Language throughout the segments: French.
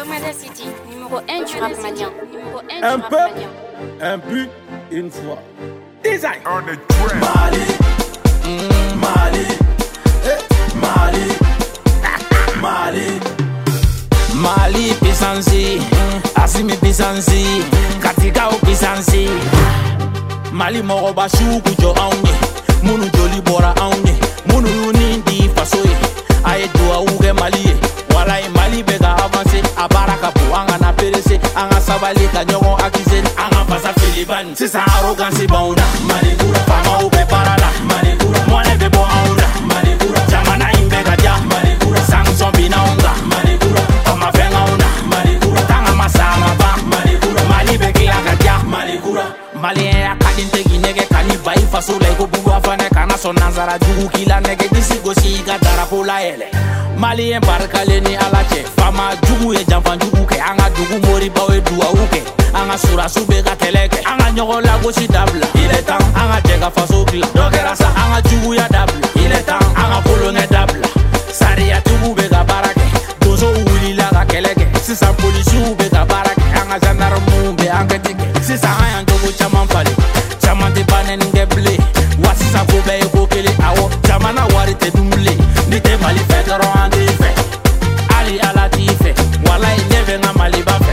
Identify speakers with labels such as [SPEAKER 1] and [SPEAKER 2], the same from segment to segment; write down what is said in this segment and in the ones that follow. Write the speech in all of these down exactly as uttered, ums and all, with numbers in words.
[SPEAKER 1] Domada City, numéro un du rap malien. Numéro un
[SPEAKER 2] Un
[SPEAKER 1] du rap
[SPEAKER 2] peuple,
[SPEAKER 1] malien.
[SPEAKER 2] un but, une foi. Design.
[SPEAKER 3] Mali, mm, Mali, eh, Mali, Mali,
[SPEAKER 4] Mali pisansi, Asimi pisansi, Katika o pisansi. Mali mɔgɔ ba sugu jɔ anw ye, munu joli bɔra anw ye, munu y'u ni di faso ye. A ye duwawu kɛ Mali ye, walayi Mali bɛ ka avancer, a baara ka bon an kana perese, an ka sabali ka ɲɔgɔn accuser, an ka fasa fili bani. Sisan arrogance b'anw na, Mali kura, faamaw bɛ baara la, Mali kura, mɔnɛ bɛ bɔ anw na, Mali kura, jamana in bɛ ka diya, Mali kura, sanction bin anw kan, Mali kura, kɔma fɛn anw na, Mali kura, tanga ma sa ma ban, Mali kura, Mali bɛ tila ka diya, Mali kura. Malien ya ka di n tegi nɛgɛ ka ni ba i faso la i ko buba fanɛ kana sɔn nansara jugu k'i la nɛgɛ disi gosi i ka darapo la yɛlɛ. Malien barikalen ni ala cɛ, faama jugu ye janfan jugu kɛ, an ka dugu moribaw ye duwawu kɛ, an ka surasiw bɛ ka kɛlɛ kɛ, an ka ɲɔgɔn lagosi dabila, il est temps an ka jɛ ka faso dilan, dɔ kɛra sa an ka juguya dabila, il est temps an ka kolonkɛ dabila, sariyatigiw bɛ ka baara kɛ, donsow wulila ka kɛlɛ kɛ, sisan polisiw bɛ ka baara kɛ, an ka gendarmew bɛ enquête kɛ, sisan an y'an jogo caman falen, caman tɛ banɛni kɛ bilen, wa sisan ko bɛɛ ye ko kelen, awɔ jamana wari tɛ dun bilen, ni tɛ Mali fɛ dɔrɔn an t'i fɛ, hali Ala t'i fɛ, walayi ne bɛ n ka Maliba fɛ.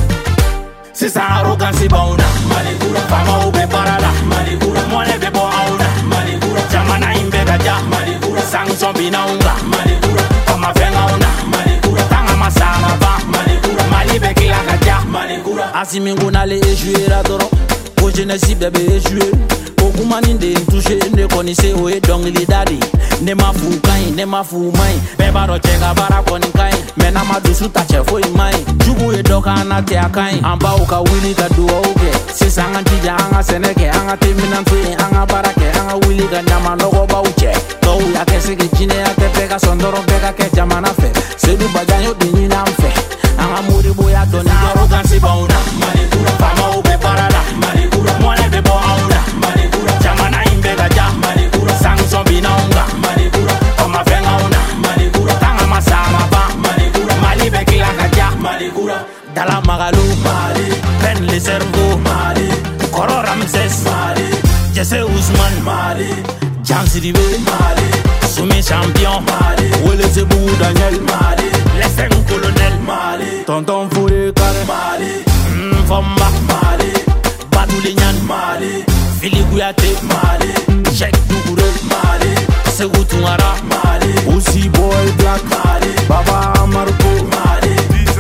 [SPEAKER 4] Sisan arrogance b'anw na, Mali kura, faamaw bɛ baara la, Mali kura, mɔnɛ bɛ bɔ anw na, Mali kura, jamana in bɛ ka diya, Mali kura, sanction bin anw kan, Mali kura, kɔma fɛn anw na, Mali kura, tanga ma sa ma ban, Mali kura, Mali bɛ tila ka diya, Mali kura. Asimi ko n'ale échouera dɔrɔn, ko jeunesse bɛɛ bɛ échouer, ko kumani de n touché, ne kɔni se o ye dɔnkilida de ye, ne ma fu ka ɲi, ne ma fu ma ɲi, bɛɛ b'a dɔn cɛ ka baara kɔni ka ɲi, mɛ n'an ma dusu ta cɛ foyi ma ɲi, jugu ye dɔ k'an na tɛ a ka ɲi, an baw ka wuli ka duwawu kɛ, sisan an ka jija an ka sɛnɛ kɛ, an ka teminan to yen, an ka baara kɛ, an ka wuli ka ɲama nɔgɔbaw cɛ, tɔw y'a kɛ segi jinɛya tɛ bɛɛ ka sɔn dɔrɔn bɛɛ ka kɛ jamana fɛ, Seydou Badian y'o de ɲini an fɛ, an ka moriboya dɔn ni arrogance b'anw na, Mali kura, faamaw bɛ baara la, Mali kura, mɔnɛ bɛ bɔ anw na, Mali kura, jamana in bɛ ka diya, Mali kura, sanction bin anw kan, Mali kura, kɔma fɛn anw na, Mali kura, tanga ma sa ma ban, Mali kura, Mali bɛ tila ka diya, Mali kura. Dala Magalu, Mali, Pen le cerveau, Mali, Kɔrɔ Ramses, Mali, Jesse Ousmane, Mali, Jan Sidibé, Mali, Soumi champion, Mali, Wele Sebou Daniel, Mali, les cinq colonels, Mali, Tonton Fouré Kare, Mali, Fomba, Mali, Badou Lignan, Mali, Fili Kouyaté, Mali, Cheikh Dougouré, Mali, Segou Tounkara, Mali, Aussi Boy Black, Mali, Baba Marco, Mali.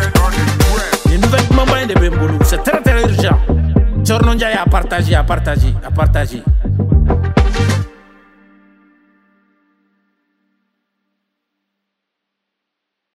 [SPEAKER 4] Les nouvelles mamans de Bembolo, c'est très très urgent. Tchorno Ndiaye à partager, à partager, à partager.